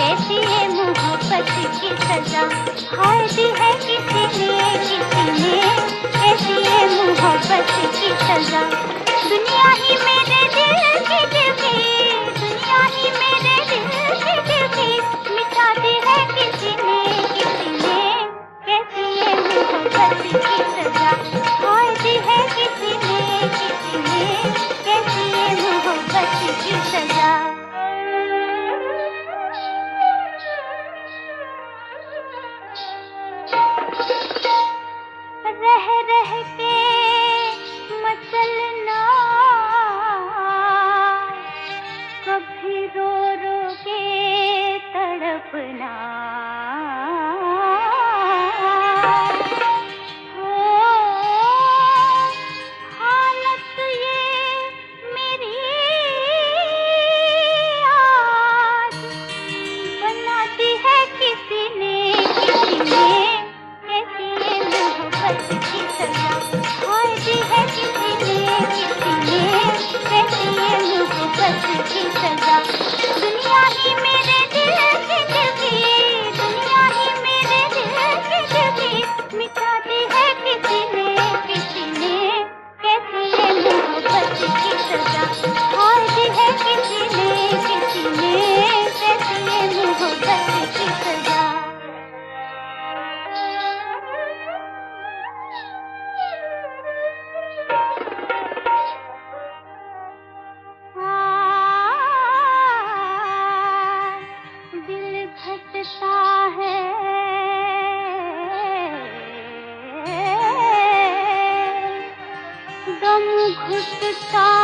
कैसी है मोहब्बत की सजा, हाय दी है किसी ने कैसी है मोहब्बत की सजा। दुनिया ही मेरे दिल की, दुनिया ही मेरे दिल की मिटा दी है किसी ने कैसी है मोहब्बत की सजा, हाय दी है किसी ने कैसी है मोहब्बत की सजा। रह रह के मचलना, कभी रो रो के तड़पना, हो हालत ये मेरी आज बनाती है किसी ने कैसी है मोहब्बत की सजा, हाय दी है किसी ने कैसी है मोहब्बत की सजा। दुनिया ही मेरे दिल की, दुनिया ही मेरे दिल की मिटा दी है किसी ने कैसी है मोहब्बत की सजा, हाय दी है किसी ने कैसी है मोहब्बत की सजा। दिल घटता है दम घुटता